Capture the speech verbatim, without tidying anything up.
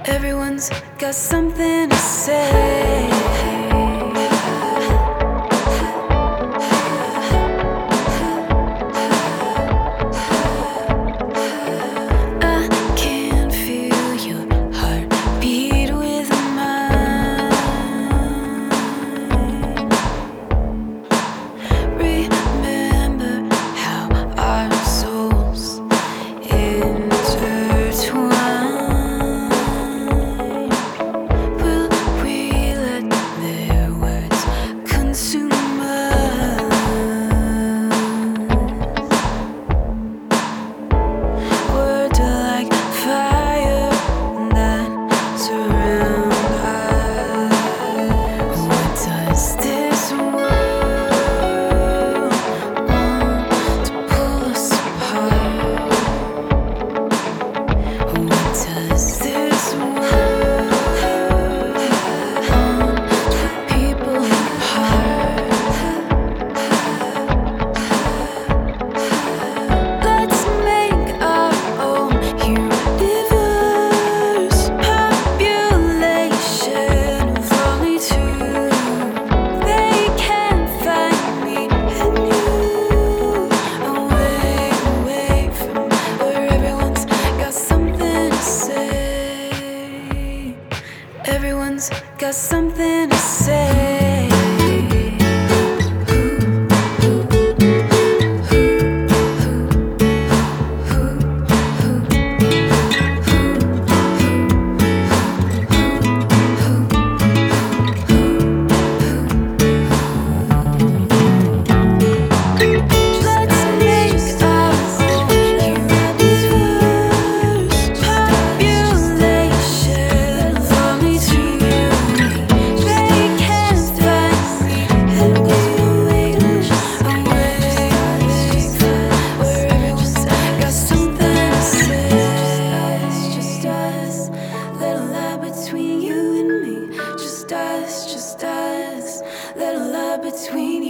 Everyone's got something to say. I can feel your heartbeat with mine. Remember how our souls intertwine. Will we let their words consume us? Words are like fire that surround us. What does this world want to pull us apart? What does this world want to put people apart? Let's make our own universe. Population of only two. They can't find me and you. Away, away from where everyone's got something to say. Everyone's got something to say. Let's make our own universe. Population of only two. They can't find me and you. Away from where everyone's got something to say. It's just us, little love between you and me. Just us, just us, little love between you.